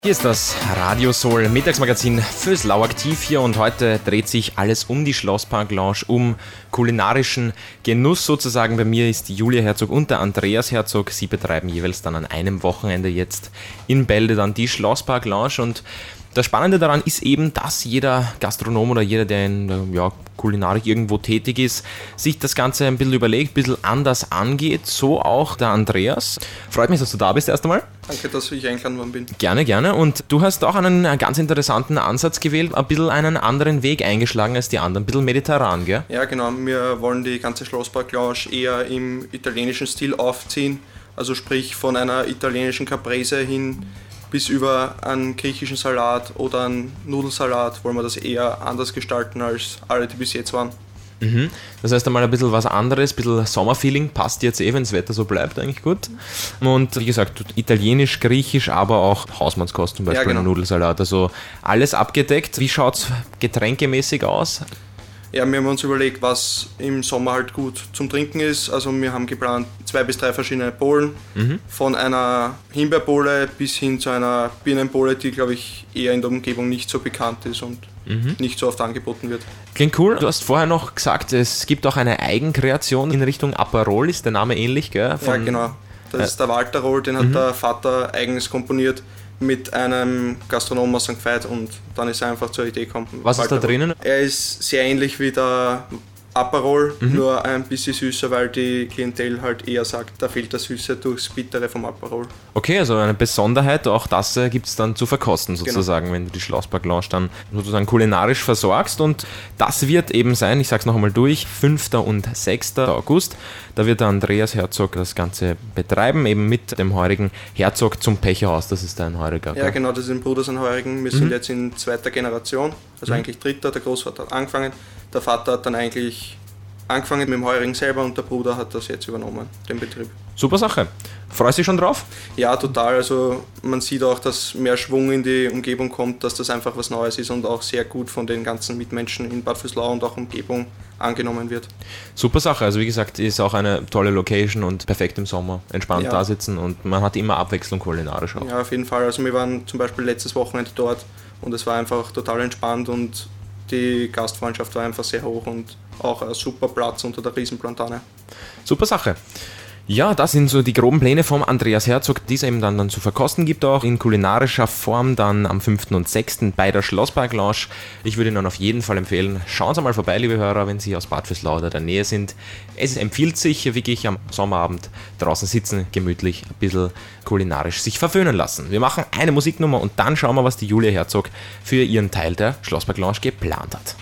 Hier ist das Radio Soul Mittagsmagazin fürs Lauaktiv hier und heute dreht sich alles um die Schlosspark Lounge, um kulinarischen Genuss sozusagen. Bei mir ist die Julia Herzog und der Andreas Herzog. Sie betreiben jeweils dann an einem Wochenende jetzt in Bälde dann die Schlosspark Lounge und das Spannende daran ist eben, dass jeder Gastronom oder jeder, der in der Kulinarik irgendwo tätig ist, sich das Ganze ein bisschen überlegt, ein bisschen anders angeht. So auch der Andreas. Freut mich, dass du da bist erst einmal. Danke, dass ich eingeladen worden bin. Gerne, gerne. Und du hast auch einen ganz interessanten Ansatz gewählt, ein bisschen einen anderen Weg eingeschlagen als die anderen, ein bisschen mediterran, gell? Ja, genau. Wir wollen die ganze Schlosspark Lounge eher im italienischen Stil aufziehen. Also sprich von einer italienischen Caprese hin bis über einen griechischen Salat oder einen Nudelsalat wollen wir das eher anders gestalten als alle, die bis jetzt waren. Mhm. Das heißt einmal ein bisschen was anderes, ein bisschen Sommerfeeling, passt jetzt wenn das Wetter so bleibt, eigentlich gut. Und wie gesagt, italienisch, griechisch, aber auch Hausmannskost, zum Beispiel ein Nudelsalat, also alles abgedeckt. Wie schaut es getränkemäßig aus? Ja, wir haben uns überlegt, was im Sommer halt gut zum Trinken ist. Also wir haben geplant 2 bis 3 verschiedene Bohlen. Von einer Himbeerbohle bis hin zu einer Birnenbohle, die, glaube ich, eher in der Umgebung nicht so bekannt ist und nicht so oft angeboten wird. Klingt cool. Du hast vorher noch gesagt, es gibt auch eine Eigenkreation in Richtung Aperol. Ist der Name ähnlich, gell? Ja, genau. Das ist der Walterol, den hat der Vater eigens komponiert mit einem Gastronom aus St. Veit und dann ist er einfach zur Idee gekommen. Was ist da drinnen? Er ist sehr ähnlich wie der Aperol, nur ein bisschen süßer, weil die Klientel halt eher sagt, da fehlt der Süße durchs Bittere vom Aperol. Okay, also eine Besonderheit, auch das gibt es dann zu verkosten sozusagen, wenn du die Schlosspark Lounge dann sozusagen kulinarisch versorgst und das wird eben sein, ich sag's noch einmal durch, 5. und 6. August, da wird der Andreas Herzog das Ganze betreiben, eben mit dem heurigen Herzog zum Pecherhaus, das ist dein heuriger. Ja genau, das ist ein Bruder sein heurigen, wir sind jetzt in 2. Generation, also eigentlich 3., der Großvater hat angefangen. Der Vater hat dann eigentlich angefangen mit dem Heurigen selber und der Bruder hat das jetzt übernommen, den Betrieb. Super Sache. Freust du dich schon drauf? Ja, total. Also man sieht auch, dass mehr Schwung in die Umgebung kommt, dass das einfach was Neues ist und auch sehr gut von den ganzen Mitmenschen in Bad Vöslau und auch Umgebung angenommen wird. Super Sache. Also wie gesagt, ist auch eine tolle Location und perfekt im Sommer entspannt da sitzen und man hat immer Abwechslung kulinarisch auch. Ja, auf jeden Fall. Also wir waren zum Beispiel letztes Wochenende dort und es war einfach total entspannt und die Gastfreundschaft war einfach sehr hoch und auch ein super Platz unter der Riesenplantane. Super Sache. Ja, das sind so die groben Pläne vom Andreas Herzog, die es eben dann zu verkosten gibt, auch in kulinarischer Form dann am 5. und 6. bei der Schlosspark Lounge. Ich würde Ihnen auf jeden Fall empfehlen, schauen Sie mal vorbei, liebe Hörer, wenn Sie aus Bad Vöslau oder der Nähe sind. Es empfiehlt sich wirklich am Sommerabend draußen sitzen, gemütlich, ein bisschen kulinarisch sich verwöhnen lassen. Wir machen eine Musiknummer und dann schauen wir, was die Julia Herzog für ihren Teil der Schlosspark Lounge geplant hat.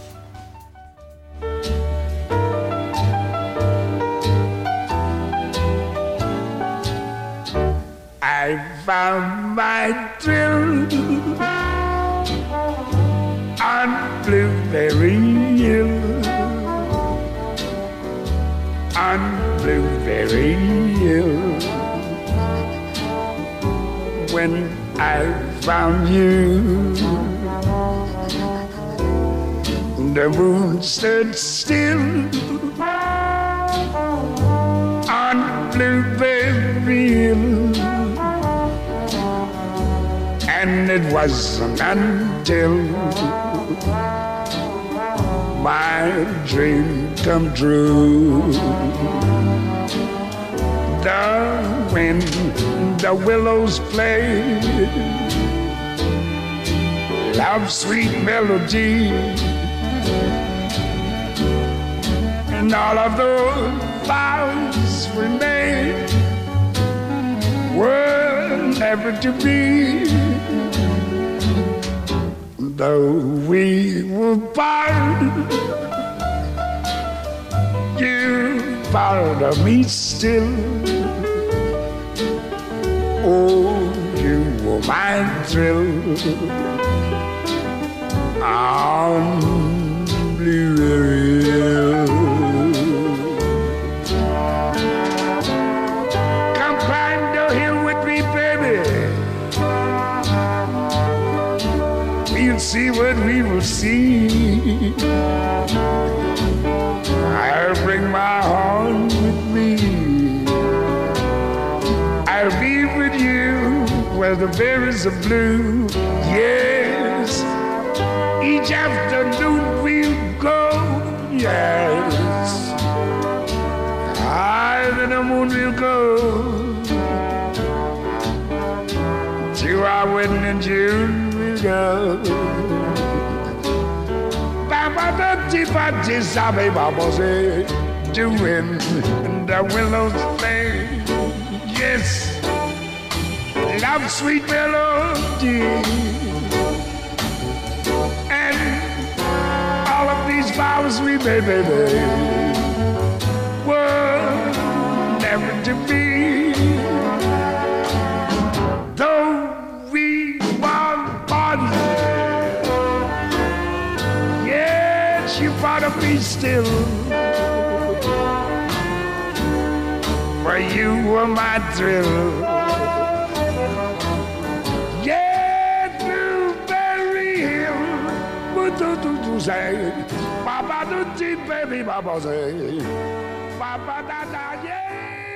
I found my thrill on Blueberry Hill, on Blueberry Hill. When I found you, the moon stood still on Blueberry Hill. And it wasn't until my dream come true. The wind, the willows play love's sweet melody, and all of those vows we made were never to be. Though we were part, you part of me still. Oh, you were my thrill on Blueberry Hill. Come climb the hill with me, baby. We'll see what we will see. I'll bring my horn with me. I'll be with you where the berries are blue. Yes, each afternoon we'll go. Yes, higher than the moon we'll go. To our wedding in June we'll go. Baba da ti ba ti sabe baba say, doing the willows play. Yes, love sweet melody, and all of these vows we made, baby, were never to be. Though we were party, yes, you part of me still. For you were my thrill. Yeah, Blueberry Hill. Do say, Papa do baby, Papa say, Papa da da, yeah.